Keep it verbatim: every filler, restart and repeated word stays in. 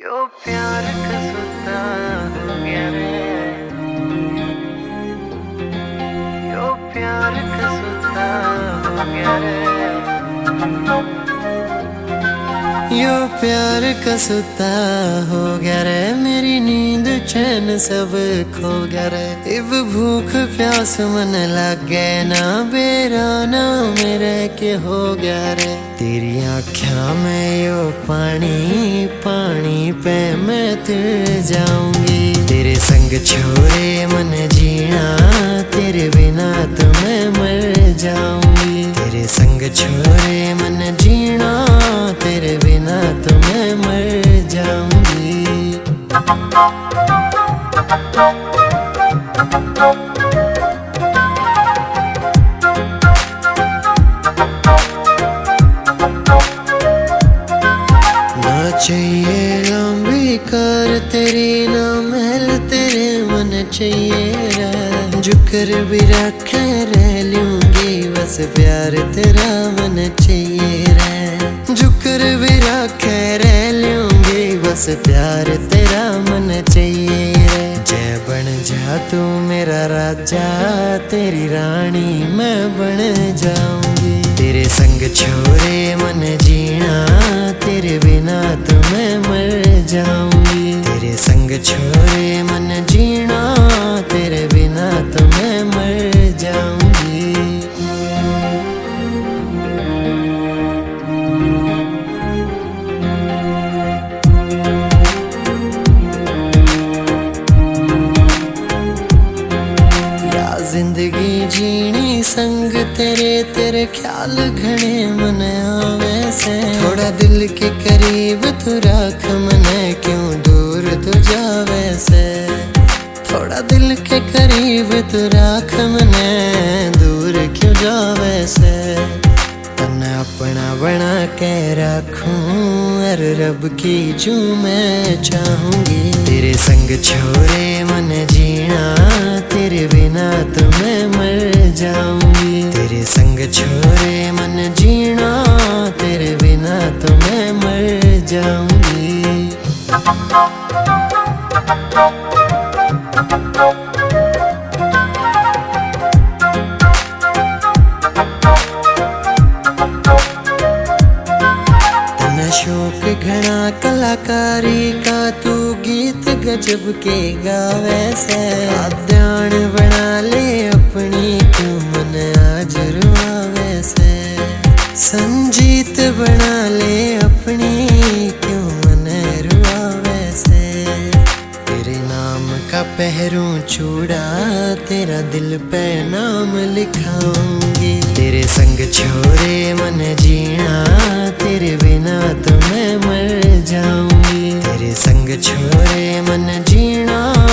यो प्यार कसुता हो गया रे, यो प्यार कसुता हो गया रे, यो प्यार कसुता हो गया रे, मेरी नींद चैन सब खो गया रे। इब भूख प्यास मन लागे ना बेरा ना मेरे के हो गया रे। तेरी आँखों में यो पानी पानी पे मैं तर जाऊंगी। तेरे संग छोड़े मन जीना, तेरे बिना तो मैं मर जाऊंगी। तेरे संग छोड़े मन जीना, तेरे बिना तो मैं मर जाऊंगी। ना चाहिए लंबी कार तेरी, ना महल तेरे मन चाहिए रे। जुकर भी रखे रह लूंगी, बस प्यार तेरा मन चाहिए रे। जुकर भी रखे रह लूंगी, बस प्यार तेरा मन चाहिए रे। जय बन जा तू मेरा राजा, तेरी रानी मैं बन जाऊंगी। तेरे संग छोड़े मन जीना, तेरे बिना तो मैं मर जाऊंगी। तेरे संग छोड़े मन जीना, तेरे बिना तो मैं मर जाऊंगी। जिंदगी जीनी संग तेरे, तेरे ख्याल घने मन आवे से। थोड़ा दिल के करीब तू राख मने, क्यों दूर तू जावे से। थोड़ा दिल के करीब तू राख मने, दूर क्यों जावे से। तन्ने अपना बना के रखूं, हर रब की जो मैं चाहूंगी। तेरे संग छोड़े मन जीना, तेरे बिना तो मैं मर जाऊंगी। तेरे संग छोड़े मन जीना, तेरे बिना तो मैं मर जाऊंगी। शौक घना कलाकारी का, तू गीत गजब के गावे से। ध्यान बना ले अपनी, क्यों मन आज रुआवे से। संजीत बना ले अपनी, क्यों मन रुआवे से। तेरे नाम का पहरूं चूड़ा, तेरा दिल पे नाम लिखाऊंगी। तेरे संग छोड़े मन जीना, तेरे बिना तो मैं मर जाऊंगी। तेरे संग छोड़े मन जीना,